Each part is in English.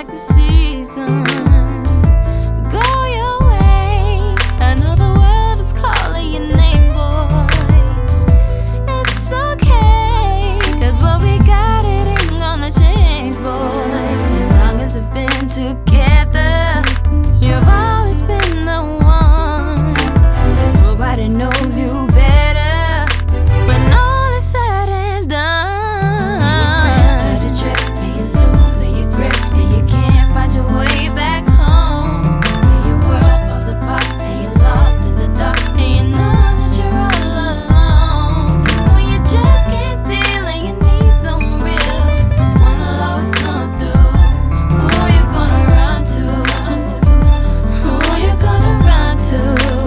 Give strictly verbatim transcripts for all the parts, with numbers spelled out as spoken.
like the seasons. Go your way, I know the world is calling your name, boy. It's okay, cause what we got, it ain't gonna change, boy. As long as we've been together, you've always been the one. Nobody knows you better when all is said and done. And you start to trip, and you lose, and you grip, and you can't find your way back home. And your world falls apart, and you're lost in the dark, and you know that you're all alone. When you just can't deal and you need some real, someone will always come through. Who you gonna run to? Who you gonna run to?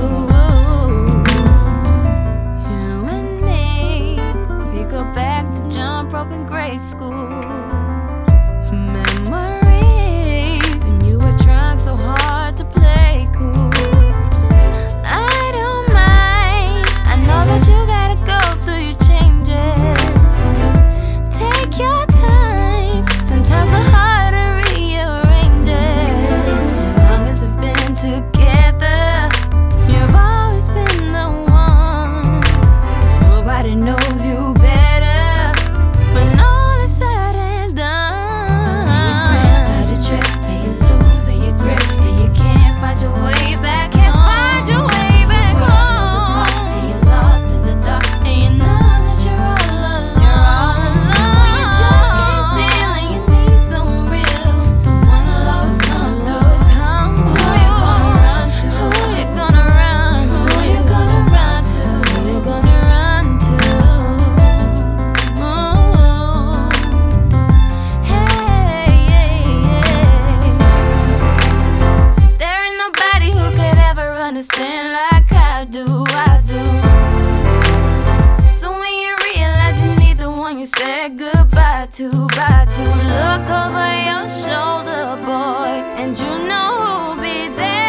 You and me, we go back to jump rope in grade school. Memories when you were trying so hard to play cool. I don't mind, I know that you gotta go through your changes. Take your time, sometimes it's hard to rearrange it. As long as we've been together, you've always been the one. Nobody knows you better when all is said and done. And your friends start to trip, and you lose, and you grip, and you can't find your way back home. Find your way back home. And you're lost in the dark, and you know that you're all alone. When you just can't deal and you need some real, someone will always come through. Who you gonna run to? Who you gonna run to? Who you gonna run to? Who you gonna run to? Ooh. Hey, hey, hey. There ain't nobody who could ever understand like I do, I do. So when you realize you need the one you said goodbye to, bye to, look over your shoulder, boy, and you know who'll be there.